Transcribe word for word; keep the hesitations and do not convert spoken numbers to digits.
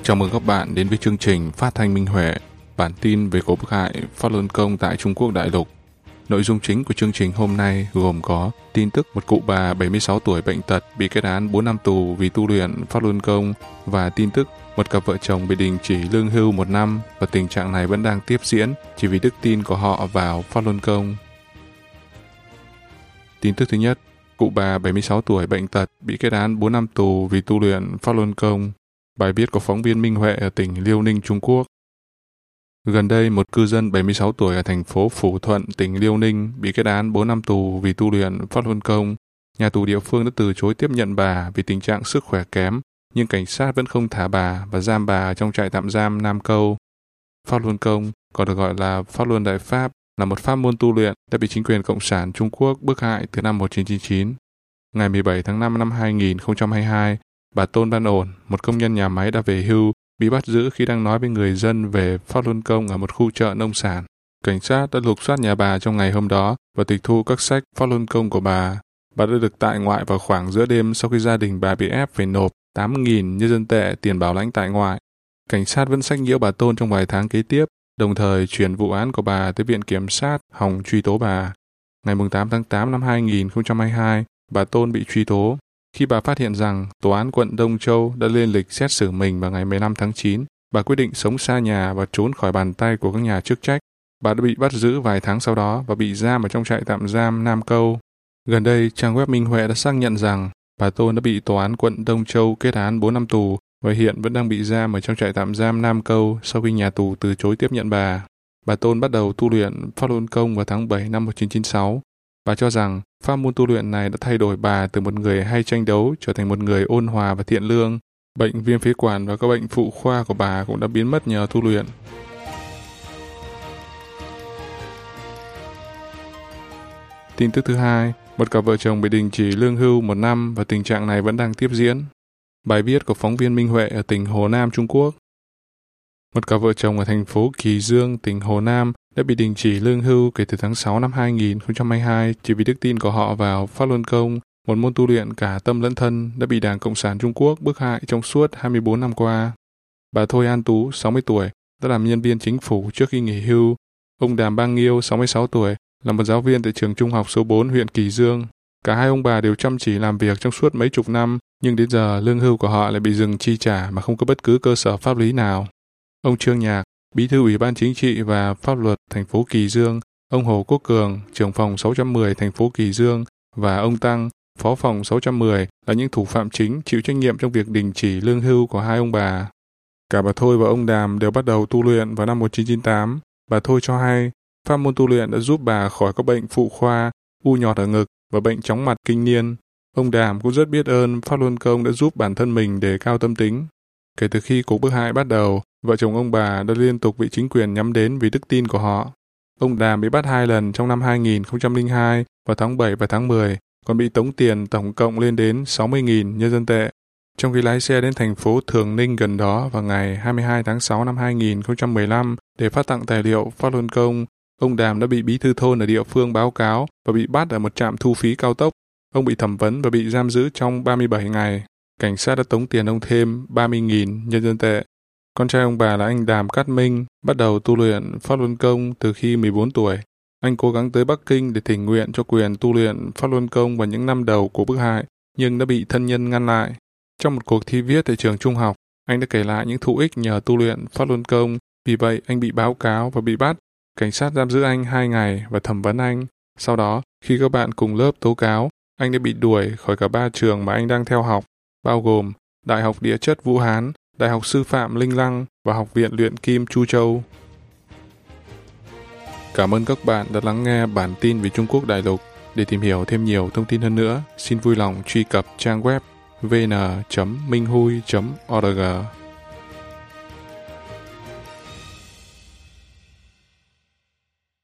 Chào mừng các bạn đến với chương trình Phát thanh Minh Huệ, bản tin về cuộc bức hại Pháp Luân Công tại Trung Quốc đại lục. Nội dung chính của chương trình hôm nay gồm có tin tức một cụ bà bảy mươi sáu tuổi bệnh tật bị kết án bốn năm tù vì tu luyện Pháp Luân Công và tin tức một cặp vợ chồng bị đình chỉ lương hưu một năm và tình trạng này vẫn đang tiếp diễn chỉ vì đức tin của họ vào Pháp Luân Công. Tin tức thứ nhất, cụ bà bảy mươi sáu tuổi bệnh tật bị kết án bốn năm tù vì tu luyện Pháp Luân Công. Bài viết của phóng viên Minh Huệ ở tỉnh Liêu Ninh, Trung Quốc. Gần đây, một cư dân bảy mươi sáu tuổi ở thành phố Phủ Thuận, tỉnh Liêu Ninh bị kết án bốn năm tù vì tu luyện Pháp Luân Công. Nhà tù địa phương đã từ chối tiếp nhận bà vì tình trạng sức khỏe kém, nhưng cảnh sát vẫn không thả bà và giam bà trong trại tạm giam Nam Câu. Pháp Luân Công, còn được gọi là Pháp Luân Đại Pháp, là một pháp môn tu luyện đã bị chính quyền Cộng sản Trung Quốc bức hại từ năm một nghìn chín trăm chín mươi chín. Ngày mười bảy tháng năm năm hai nghìn không trăm hai mươi hai, bà Tôn Văn Ổn, một công nhân nhà máy đã về hưu, bị bắt giữ khi đang nói với người dân về Pháp Luân Công ở một khu chợ nông sản. Cảnh sát đã lục soát nhà bà trong ngày hôm đó và tịch thu các sách Pháp Luân Công của bà. Bà đã được tại ngoại vào khoảng giữa đêm sau khi gia đình bà bị ép phải nộp tám nghìn nhân dân tệ tiền bảo lãnh tại ngoại. Cảnh sát vẫn sách nhiễu bà Tôn trong vài tháng kế tiếp, đồng thời chuyển vụ án của bà tới Viện Kiểm sát hòng truy tố bà. Ngày tám tháng tám năm hai nghìn không trăm hai mươi hai, bà Tôn bị truy tố. Khi bà phát hiện rằng Tòa án quận Đông Châu đã lên lịch xét xử mình vào ngày mười lăm tháng chín, bà quyết định sống xa nhà và trốn khỏi bàn tay của các nhà chức trách. Bà đã bị bắt giữ vài tháng sau đó và bị giam ở trong trại tạm giam Nam Câu. Gần đây, trang web Minh Huệ đã xác nhận rằng bà Tôn đã bị Tòa án quận Đông Châu kết án bốn năm tù và hiện vẫn đang bị giam ở trong trại tạm giam Nam Câu sau khi nhà tù từ chối tiếp nhận bà. Bà Tôn bắt đầu tu luyện Pháp Luân Công vào tháng bảy năm một nghìn chín trăm chín mươi sáu. Bà cho rằng pháp môn tu luyện này đã thay đổi bà từ một người hay tranh đấu trở thành một người ôn hòa và thiện lương. Bệnh viêm phế quản và các bệnh phụ khoa của bà cũng đã biến mất nhờ tu luyện. Tin tức thứ hai, một cặp vợ chồng bị đình chỉ lương hưu một năm và tình trạng này vẫn đang tiếp diễn. Bài viết của phóng viên Minh Huệ ở tỉnh Hồ Nam, Trung Quốc. Một cặp vợ chồng ở thành phố Kỳ Dương, tỉnh Hồ Nam đã bị đình chỉ lương hưu kể từ tháng sáu năm hai nghìn không trăm hai mươi hai chỉ vì đức tin của họ vào Pháp Luân Công, một môn tu luyện cả tâm lẫn thân đã bị Đảng Cộng sản Trung Quốc bức hại trong suốt hai mươi bốn năm qua. Bà Thôi An Tú, sáu mươi tuổi, đã làm nhân viên chính phủ trước khi nghỉ hưu. Ông Đàm Bang Nghiêu, sáu mươi sáu tuổi, là một giáo viên tại trường trung học số bốn huyện Kỳ Dương. Cả hai ông bà đều chăm chỉ làm việc trong suốt mấy chục năm, nhưng đến giờ lương hưu của họ lại bị dừng chi trả mà không có bất cứ cơ sở pháp lý nào. Ông Trương Nhạc, Bí thư Ủy ban Chính trị và Pháp luật thành phố Kỳ Dương, ông Hồ Quốc Cường, trưởng phòng sáu trăm mười thành phố Kỳ Dương và ông Tăng, phó phòng sáu trăm mười là những thủ phạm chính chịu trách nhiệm trong việc đình chỉ lương hưu của hai ông bà. Cả bà Thôi và ông Đàm đều bắt đầu tu luyện vào năm một nghìn chín trăm chín mươi tám. Bà Thôi cho hay, pháp môn tu luyện đã giúp bà khỏi các bệnh phụ khoa, u nhọt ở ngực và bệnh chóng mặt kinh niên. Ông Đàm cũng rất biết ơn Pháp Luân Công đã giúp bản thân mình đề cao tâm tính. Kể từ khi cuộc bức hại bắt đầu, vợ chồng ông bà đã liên tục bị chính quyền nhắm đến vì đức tin của họ. Ông Đàm bị bắt hai lần trong năm hai nghìn không trăm lẻ hai vào tháng bảy và tháng mười, còn bị tống tiền tổng cộng lên đến sáu mươi nghìn nhân dân tệ. Trong khi lái xe đến thành phố Thường Ninh gần đó vào ngày hai mươi hai tháng sáu năm hai nghìn không trăm mười lăm để phát tặng tài liệu Pháp Luân Công, ông Đàm đã bị bí thư thôn ở địa phương báo cáo và bị bắt ở một trạm thu phí cao tốc. Ông bị thẩm vấn và bị giam giữ trong ba mươi bảy ngày. Cảnh sát đã tống tiền ông thêm ba mươi nghìn nhân dân tệ. Con trai ông bà là anh Đàm Cát Minh bắt đầu tu luyện Pháp Luân Công từ khi mười bốn tuổi. Anh cố gắng tới Bắc Kinh để thỉnh nguyện cho quyền tu luyện Pháp Luân Công vào những năm đầu của bức hại, nhưng đã bị thân nhân ngăn lại. Trong một cuộc thi viết tại trường trung học, anh đã kể lại những thú ích nhờ tu luyện Pháp Luân Công. Vì vậy, anh bị báo cáo và bị bắt. Cảnh sát giam giữ anh hai ngày và thẩm vấn anh. Sau đó, khi các bạn cùng lớp tố cáo, anh đã bị đuổi khỏi cả ba trường mà anh đang theo học, bao gồm Đại học Địa chất Vũ Hán, Đại học Sư phạm Linh Lăng và Học viện Luyện Kim Chu Châu. Cảm ơn các bạn đã lắng nghe bản tin về Trung Quốc đại lục. Để tìm hiểu thêm nhiều thông tin hơn nữa, xin vui lòng truy cập trang web vn chấm minh hui chấm org.